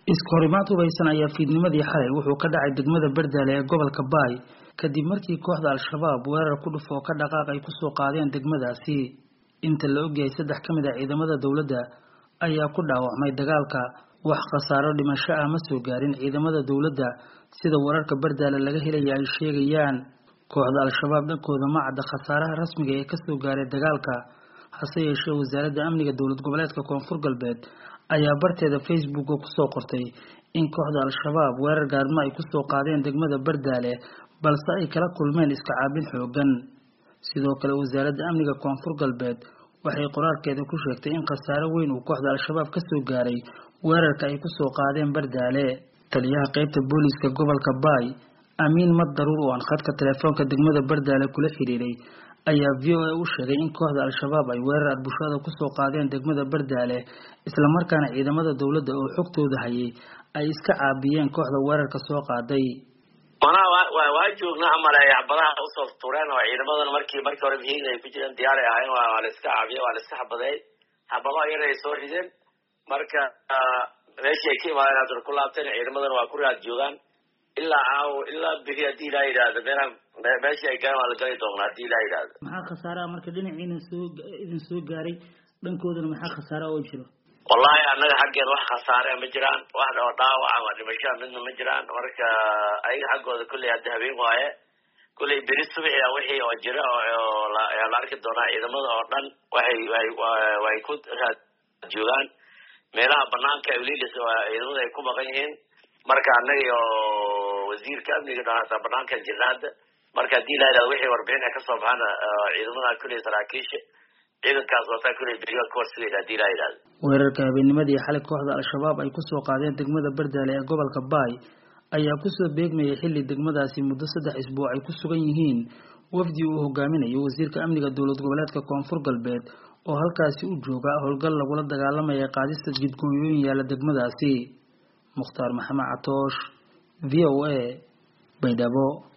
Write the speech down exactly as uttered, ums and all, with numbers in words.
iskahorimaad hubaysan ayaa fiidnimadii xalay wuxuu ka dhacay degmada Bardaale ee gobolka Baay kadib markii kooxda Al-Shabaab weerar ku dhufo ka dhaqaaq ay ku soo qaadeen degmadaasi inta la ogyahay saddex kamid ah ciidamada dawladda ayaa ku dhaawacmay dagaalka wax khasaaro dhimasho ah ma soo gaarin ciidamada dawladda sida wararka Bardaale laga helay ay sheegayaan kooxda Al-Shabaab dhankooda ma cadda khasaaraha rasmiga ee ka soo gaaray dagaalka hase yeeshee wasaaradda amniga dawlad goboleedka Koonfur Galbeed ayaa barteeda Facebook ku soo qortay in kooxda Al-Shabaab weerar gaarmo ay ku soo qaadeen degmada Bardaale balse ay kala kulmeen iska caabin xoogan sidoo kale wasaaradda amniga Koonfur Galbeed waxay qoraalkeeda ku sheegtay in khasaaro weyn uu kooxda Al-Shabaab ka soo gaaray weerarka ay ku soo qaadeen Bardaale taliyaha qaybta booliska gobolka Baay Amiin Madaruur oo aan khadka telefoonka degmada Bardaale kula xiriiray ayaa V O A u sheegay in kooxda Al-Shabaab ay weerar bulshada ku soo qaadeen degmada Bardaale isla markaana ciidamada dawladda oo xogtooda hayay ay iska caabiyeen kooxda weerarka soo qaaday mana waa waa joognaa amalay xabadaha u soo tureen oo ciidamadan markii markii hore bixin ay ku jireen diyaar ay ahaayeen waa la iska caabiyo waa la iska xabaday xabadaha yar ay soo rideen marka meeshii ay ka imaadeen ku laabteen ciidamadan waa ku raad joogaan ilaa aaw ilaa bixi hadii la yiraahdo meeshii ay gaaraan waa la galay doonaa hadii la yiraahdo maxaa khasaaraha marka dhinaciina soo idin soo gaaray dhankoodana maxaa khasaaro oo jiro wallahi anaga xaggeed wax khasaare ma jiraan wax dhaawac ama dhimasho midna ma jiraan marka ay xaggooda kulli hadda habeen waaye kulli beri subax ah wixii oo jira oo la arki doonaa ciidamada oo dhan waxay way ku joogaan meelaha banaanka ay leeyihiin ciidamada ay ku maqan yihiin marka anaga oo wasiirka amniga dhaanta banaanka jiraada marka hadii la yiraahdo wixii warbixin ka soo baxana ciidamada kulli saraakiisha ciidankaas wata kulli beriga koorsiga hadii la yiraahdo weerarka habeennimadii xalay kooxda Al-Shabaab ay ku soo qaadeen degmada Bardaale ee gobolka Baay ayaa ku soo beegmayay xilli degmadaasi muddo saddex isbuuc ay ku sugan yihiin wafdi uu hogaaminayo wasiirka amniga dawlad goboleedka Koonfur Galbeed oo halkaasi u jooga howlgal lagu la dagaalamay qaadista jidgooyooyin yaala degmadaasi Mukhtaar Maxamed Catoosh V O A Baydhabo.